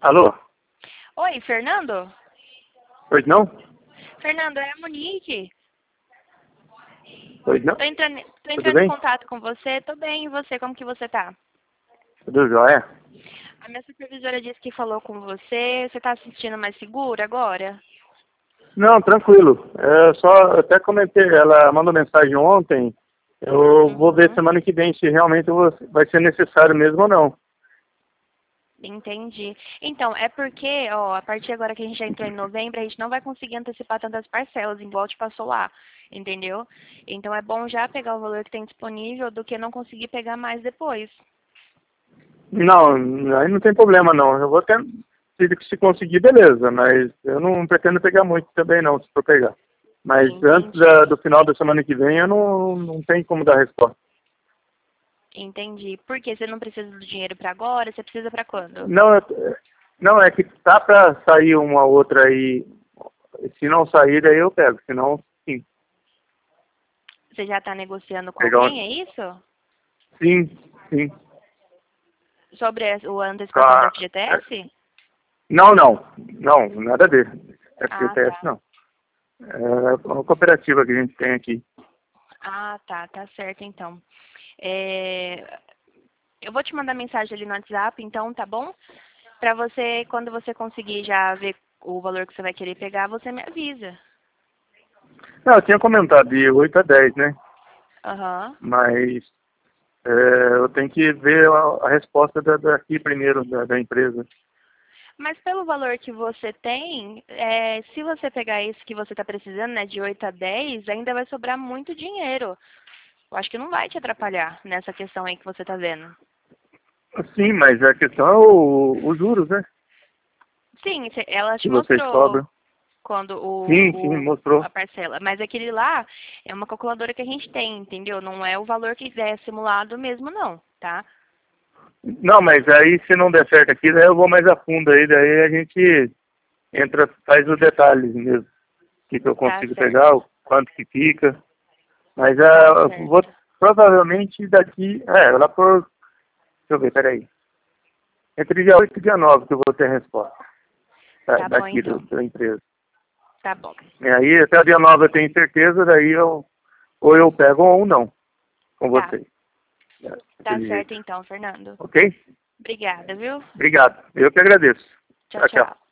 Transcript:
Alô? Oi, Fernando? Pois não? Fernando, é a Monique. Pois não? Tô entrando Tudo em bem? contato com você. Tô bem, e você? Como que você tá? Tudo jóia? A minha supervisora disse que falou com você. Você tá se sentindo mais segura agora? Não, tranquilo. Eu até comentei, ela mandou mensagem ontem. Eu vou ver Uhum. semana que vem se realmente vai ser necessário mesmo ou não. Entendi. Então, é porque, ó, a partir agora que a gente já entrou em novembro, a gente não vai conseguir antecipar tantas parcelas, igual te passou lá, entendeu? Então é bom já pegar o valor que tem disponível do que não conseguir pegar mais depois. Não, aí não tem problema não. Eu vou até, se conseguir, beleza, mas eu não pretendo pegar muito também não, se for pegar. Mas antes Entendi. do final da semana que vem eu não tenho como dar resposta. Entendi. Por quê? Você não precisa do dinheiro para agora? Você precisa para quando? Não, não, é que tá pra sair uma outra aí. Se não sair, daí eu pego. Senão, sim. Você já está negociando com Pegar alguém, é isso? sim, sim. Sobre a antecipação da Ca- FGTS? Não, não. Não, nada a ver. Ah, FGTS tá. não. É uma cooperativa que a gente tem aqui. Ah, tá. Tá certo, então. É, eu vou te mandar mensagem ali no WhatsApp, então, tá bom? Pra você, quando você conseguir já ver o valor que você vai querer pegar, você me avisa. Não, eu tinha comentado de 8 a 10, né? Aham. Mas eu tenho que ver a resposta daqui primeiro, da empresa. Mas pelo valor que você tem, se você pegar esse que você está precisando, né, de 8 a 10, ainda vai sobrar muito dinheiro. Eu acho que não vai te atrapalhar nessa questão aí que você está vendo. Sim, mas a questão é os juros, né? Sim, ela Que te vocês mostrou cobram. quando Sim, sim, a mostrou. parcela. Mas aquele lá é uma calculadora que a gente tem, entendeu? Não é o valor que é simulado mesmo, não, tá? Não, mas aí se não der certo aqui, daí eu vou mais a fundo aí, daí a gente entra, faz os detalhes mesmo. O que eu Tá consigo pegar, certo. o quanto que fica. Mas Tá eu vou certo. provavelmente daqui, lá por, deixa eu ver, peraí. Entre dia 8 e dia 9 que eu vou ter a resposta Tá bom, daqui então. da empresa. Tá bom. E aí até o dia 9 eu tenho certeza, daí ou eu pego ou não com Tá. vocês. Tá Daquele certo, jeito. então, Fernando. Ok? Obrigada, viu? Obrigado. Eu que agradeço. Tchau, Tchau, tchau. tchau.